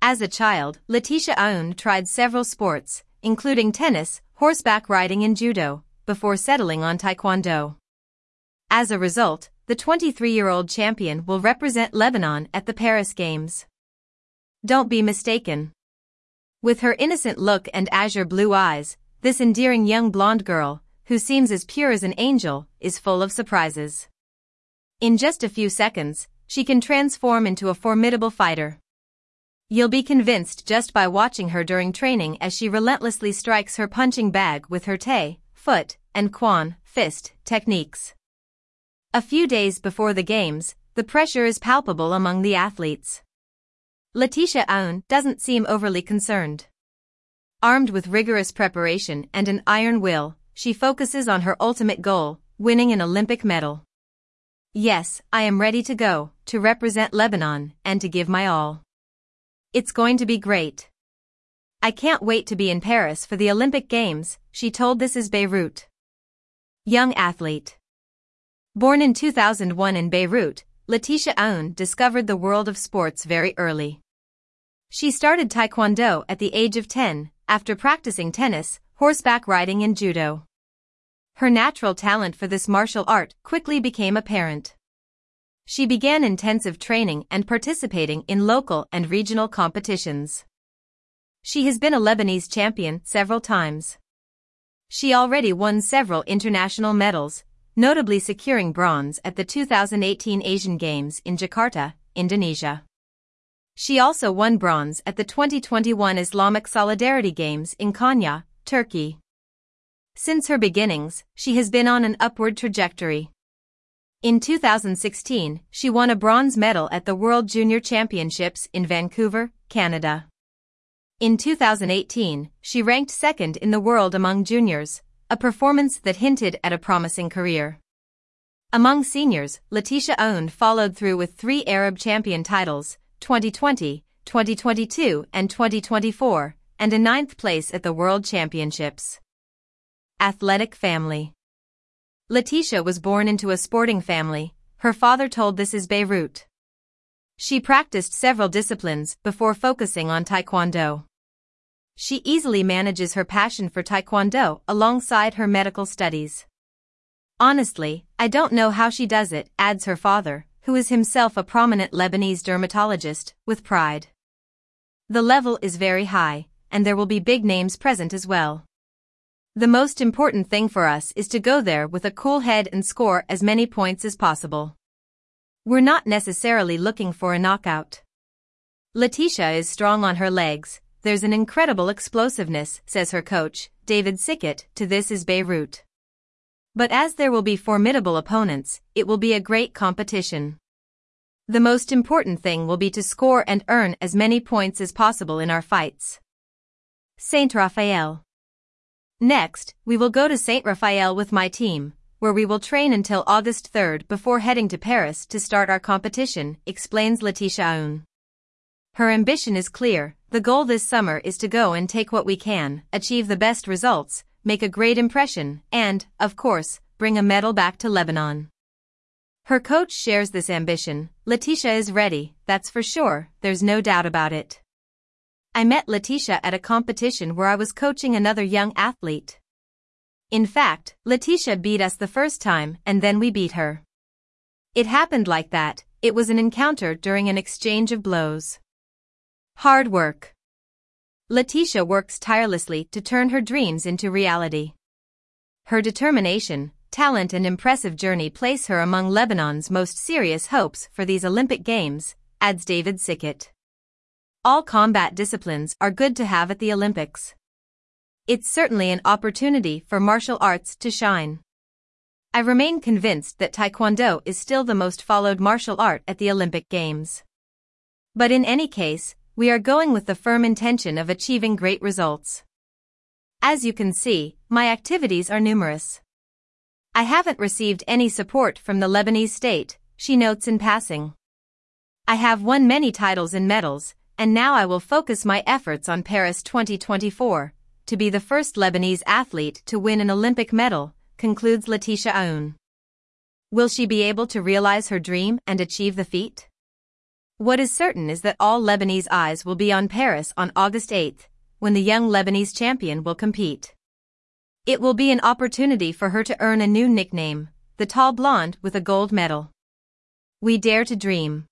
As a child, Letitia Aoun tried several sports, including tennis, horseback riding and judo, before settling on taekwondo. As a result, the 23-year-old champion will represent Lebanon at the Paris Games. Don't be mistaken. With her innocent look and azure blue eyes, this endearing young blonde girl, who seems as pure as an angel, is full of surprises. In just a few seconds, she can transform into a formidable fighter. You'll be convinced just by watching her during training as she relentlessly strikes her punching bag with her tae, foot, and quan, fist, techniques. A few days before the games, the pressure is palpable among the athletes. Letitia Aoun doesn't seem overly concerned. Armed with rigorous preparation and an iron will, she focuses on her ultimate goal, winning an Olympic medal. Yes, I am ready to go, to represent Lebanon, and to give my all. It's going to be great. I can't wait to be in Paris for the Olympic Games, she told This Is Beirut. Young athlete. Born in 2001 in Beirut, Letitia Aoun discovered the world of sports very early. She started taekwondo at the age of 10, after practicing tennis, horseback riding and judo. Her natural talent for this martial art quickly became apparent. She began intensive training and participating in local and regional competitions. She has been a Lebanese champion several times. She already won several international medals, notably securing bronze at the 2018 Asian Games in Jakarta, Indonesia. She also won bronze at the 2021 Islamic Solidarity Games in Konya, Turkey. Since her beginnings, she has been on an upward trajectory. In 2016, she won a bronze medal at the World Junior Championships in Vancouver, Canada. In 2018, she ranked second in the world among juniors, a performance that hinted at a promising career. Among seniors, Letitia Aoun followed through with 3 Arab champion titles, 2020, 2022 and 2024, and a 9th place at the World Championships. Athletic family. Letitia was born into a sporting family, her father told This Is Beirut. She practiced several disciplines before focusing on taekwondo. She easily manages her passion for taekwondo alongside her medical studies. Honestly, I don't know how she does it, adds her father, who is himself a prominent Lebanese dermatologist, with pride. The level is very high, and there will be big names present as well. The most important thing for us is to go there with a cool head and score as many points as possible. We're not necessarily looking for a knockout. Letitia is strong on her legs, there's an incredible explosiveness, says her coach, David Sickett, to This Is Beirut. But as there will be formidable opponents, it will be a great competition. The most important thing will be to score and earn as many points as possible in our fights. Saint Raphael. Next, we will go to Saint Raphael with my team, where we will train until August 3rd before heading to Paris to start our competition, explains Letitia Aoun. Her ambition is clear, the goal this summer is to go and take what we can, achieve the best results, make a great impression, and, of course, bring a medal back to Lebanon. Her coach shares this ambition. Letitia is ready, that's for sure, there's no doubt about it. I met Letitia at a competition where I was coaching another young athlete. In fact, Letitia beat us the first time and then we beat her. It happened like that, it was an encounter during an exchange of blows. Hard work. Letitia works tirelessly to turn her dreams into reality. Her determination, talent and impressive journey place her among Lebanon's most serious hopes for these Olympic Games, adds David Sickett. All combat disciplines are good to have at the Olympics. It's certainly an opportunity for martial arts to shine. I remain convinced that Taekwondo is still the most followed martial art at the Olympic Games. But in any case, we are going with the firm intention of achieving great results. As you can see, my activities are numerous. I haven't received any support from the Lebanese state, she notes in passing. I have won many titles and medals, and now I will focus my efforts on Paris 2024, to be the first Lebanese athlete to win an Olympic medal, concludes Letitia Aoun. Will she be able to realize her dream and achieve the feat? What is certain is that all Lebanese eyes will be on Paris on August 8, when the young Lebanese champion will compete. It will be an opportunity for her to earn a new nickname, the tall blonde with a gold medal. We dare to dream.